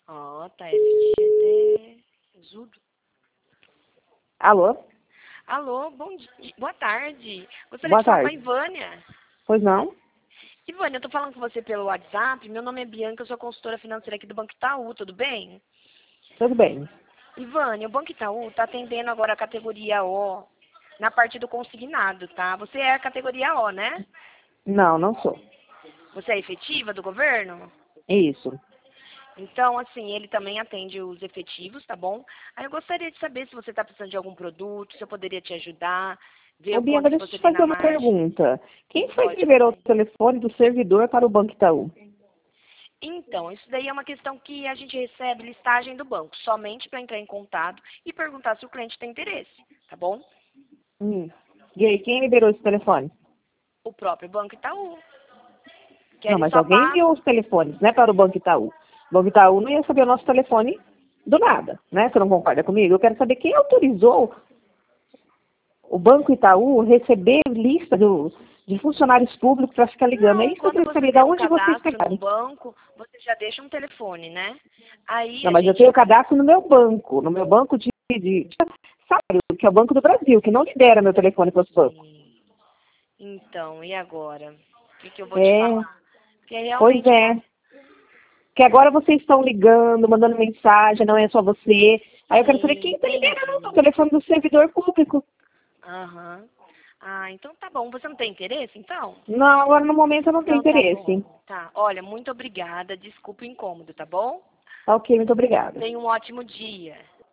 Ó, tá FGD. Zudo. Alô? Alô, bom dia. Boa tarde. Gostaria Boa de falar com a tarde. Ivânia. Pois não? Ivânia, eu tô falando com você pelo WhatsApp. Meu nome é Bianca, eu sou consultora financeira aqui do Banco Itaú, tudo bem? Tudo bem. Ivânia, o Banco Itaú tá atendendo agora a categoria O na parte do consignado, tá? Você é a categoria O, né? Não, não sou. Você é efetiva do governo? Isso. Então, assim, ele também atende os efetivos, tá bom? Aí eu gostaria de saber se você está precisando de algum produto, se eu poderia te ajudar, ver Ô, o Bianca, quanto que deixa eu você te tem fazer na uma margem. pergunta. Quem foi que Pode liberou fazer. o telefone do servidor para o Banco Itaú? Então, isso daí é uma questão que a gente recebe listagem do banco, somente para entrar em contato e perguntar se o cliente tem interesse, tá bom? E aí, quem liberou esse telefone? O próprio Banco Itaú, que Não, ele mas só alguém passa. enviou os telefones, né, para o Banco Itaú. O Banco Itaú não ia saber o nosso telefone do nada, né? Você não concorda comigo? Eu quero saber quem autorizou o Banco Itaú receber lista de funcionários públicos para ficar ligando. É Não, isso que eu quando quero você saber. De tem um onde vocês cadastro num pegaram? banco, você já deixa um telefone, né? Aí Não, a mas eu gente. tenho cadastro no meu banco. No meu banco de salário, que é o Banco do Brasil, que não libera meu telefone para os bancos. Então, e agora? O que eu vou te É, falar? Porque pois realmente, é. Que agora vocês estão ligando, mandando mensagem, não é só você. Aí eu quero saber sim, quem está liberando o entendi. telefone do servidor público. Aham. Ah, então tá bom. Você não tem interesse, então? Não, agora no momento eu não tenho Então tá bom. interesse. Tá. Olha, muito obrigada. Desculpa o incômodo, tá bom? Tá ok, muito obrigada. Tenha um ótimo dia.